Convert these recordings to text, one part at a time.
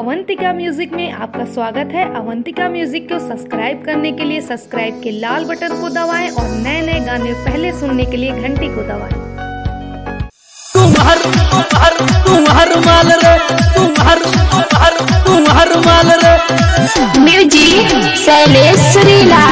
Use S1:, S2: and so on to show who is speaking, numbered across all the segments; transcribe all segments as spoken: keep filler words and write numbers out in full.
S1: Avantika music में आपका स्वागत है। अवंतिका म्यूजिक को सब्सक्राइब करने के लिए सब्सक्राइब के लाल बटन को दबाएं और नए नए गाने पहले सुनने के लिए घंटी को दबाएं।
S2: तुम्हार तुम्हार तुम्हार माल रे तुम्हार तुम्हार तुम्हार माल रे
S3: म्यूजिक शैलेश सुरीला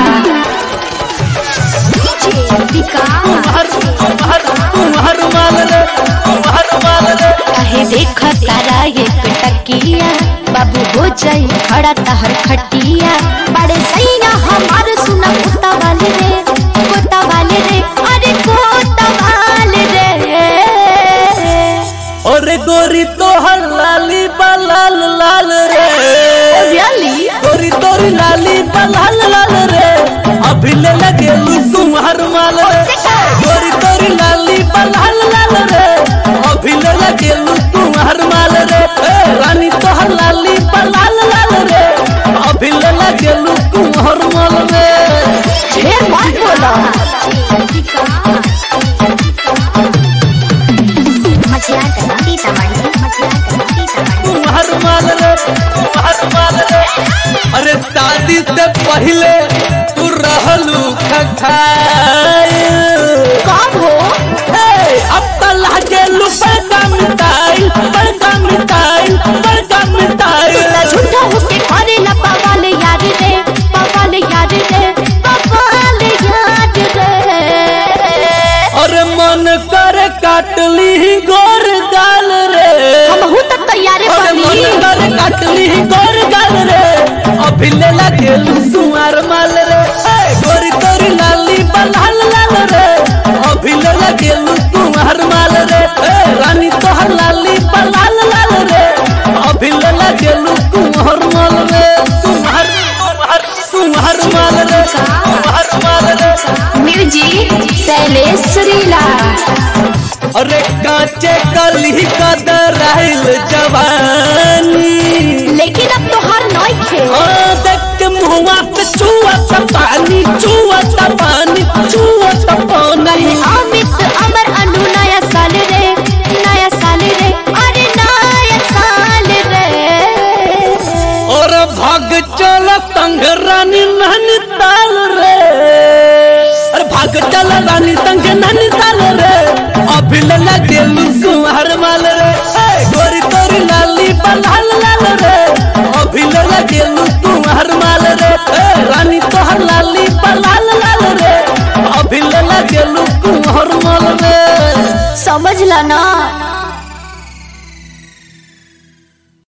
S2: तुम्हार तुम्हार तुम्हार माल रे तुम्हार माल रे
S3: कहे देख तारा ये टकिया बाबू हो जाए खड़ा तहर खटिया बड़े सैया हमार सुना कुत्ता वाले रे कुत्ता वाले रे अरे कुत्ता वाले रे
S2: अरे गोरी तो लाली बलाल लाल रे गोरी तोरी लाली बलाल लाल रे अभी ले लगे तुम्हार माल रे गोरी तोरी लाली बलाल लाल रे अभी ले लगे तुम्हार माल रे रानी तो लाली बलाल लाल रे अभी ले लगे तुम्हार माल रे
S3: ढेर मत बोलो मछला करती तमन्नी मछला करती तमन्नी
S2: तुम्हार माल रे तुम्हार माल रे अरे शादी से पहले तू रहलू खखाई
S3: कब हो
S2: अब तो लागे लू पैसा मिटाई पैसा मिटाई पैसा मिटाई
S3: झूठा होके करे ना पवाल याद रे पवाल याद रे पवाल याद रे
S2: अरे मन करे काटली गोर गाल रे
S3: हम हूं तक तैयार
S2: अरे मन
S3: बनी
S2: करे काटली गोर गाल रे अभी ले लगे तुम्हार माल रे गोरी तोरी लाली बलाल लाल रे अभी ले लगे तुम्हार माल रे रानी तो लाली बलाल लाल रे अभी ले लगे तुम्हार माल रे तुम्हार तुम्हार तुम्हार माल रे तुम्हार माल रे
S3: म्यूजिक शैलेश सुरीला
S2: अरे कांचे कली कदराइल जवानी
S3: लेकिन अब तो हर नई थे
S2: देख के मुआ पे चुआ पानी चुआ पानी चुआ पानी
S3: अमित अमर अनु नया साल रे नया साल रे अरे नया साल रे
S2: और भाग चल संग रानी नैनीताल रे अरे भाग चल रानी संग नैनीताल रे अभी ले लगे तुम्हार माल रे गोरी तोरी लाली बलाल लाल रे अभी ले लगे तुम्हार माल रे रानी तो लाली बलाल लाल रे अभी ले लगे तुम्हार माल रे
S3: समझ ला ना।